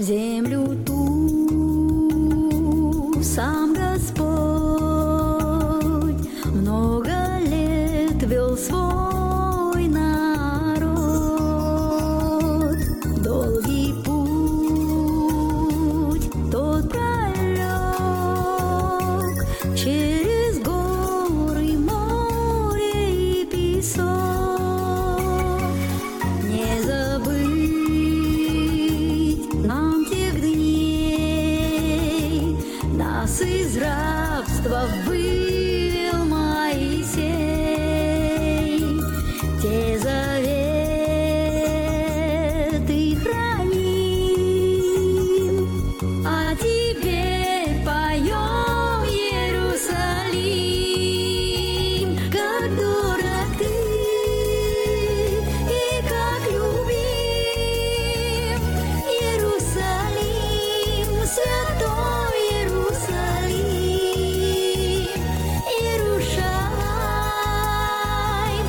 Землю ту сам Господь много лет вел свой народ. Долгий путь тот пролег через горы, море и песок. Не забыть нам тех дней, нас из рабства вывел Моисей. Те заветы храним, а теперь поем, Иерусалим, как дорог ты и как любим, Иерусалим, святой Иерусалим, Иерушалайм,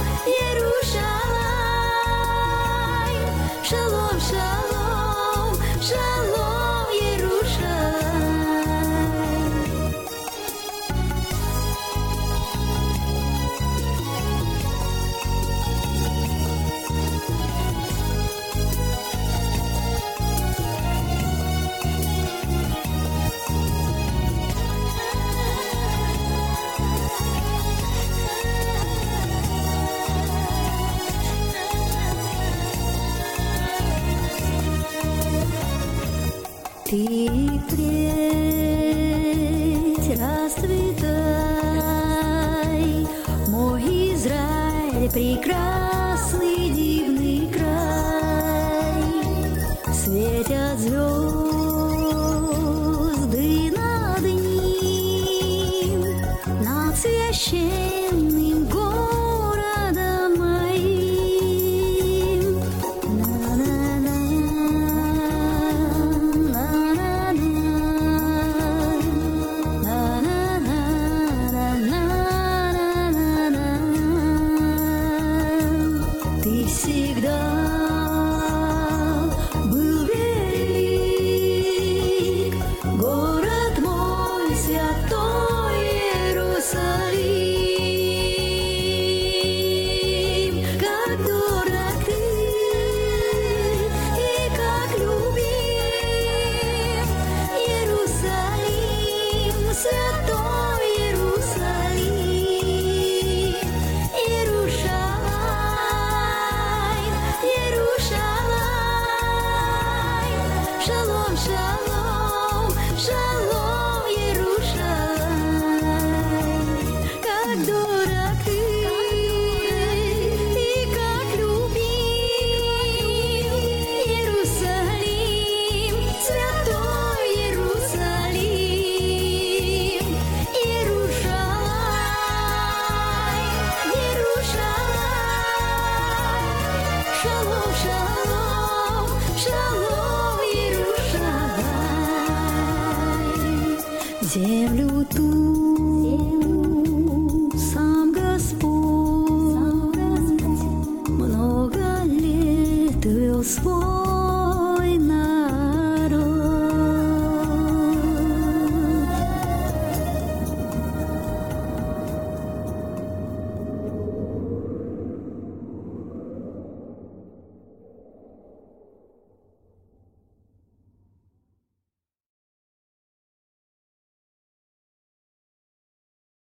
Иерушалайм, шалом, шалом, шалом, Иерушалайм. Ты впредь расцветай, мой Израиль, прекрасный дивный край. Светят звезды над ним, над священным городом.